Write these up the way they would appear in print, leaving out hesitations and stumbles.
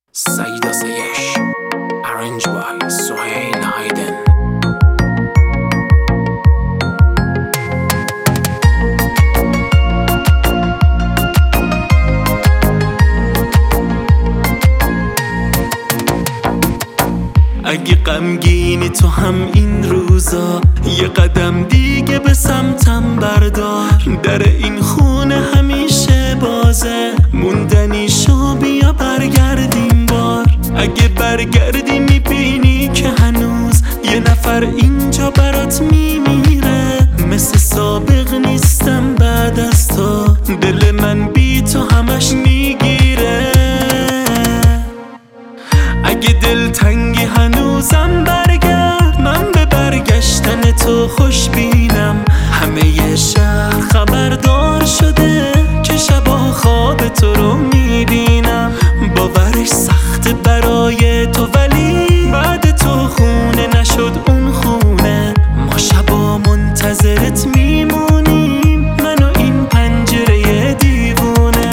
Saida Sayesh, arranged by Suhail Hayden. اگه غمگینی تو هم این روزا، یه قدم دیگه به سمتم بردار. در این خونه همیشه بازه، موندنی شو بیا برگردیم بار. اگه برگردی میبینی که هنوز یه نفر اینجا برات میمیره. مثل سابق نیستم بعد از تو، دل من بی تو همش میگیره. اگه دلتنگی هنوزم برگرد، من به برگشتن تو خوش بینم. همه شهر خبردار شده که شبا خواب تو رو میبینم. باورش سخته برای تو ولی بعد تو خونه نشد اون خونه. ما شبا منتظرت میمونیم، من و این پنجره دیوونه.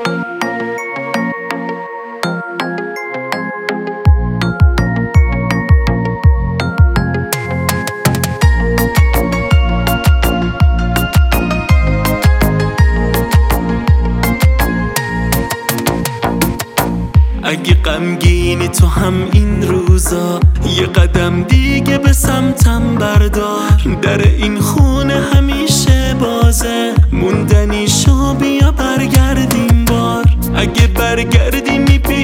اگه غمگینی تو هم این روزا، یه قدم دیگه به سمتم بردار. در این خونه همیشه بازه، موندنی شو بیا برگردیم بار. اگه برگردی میبینی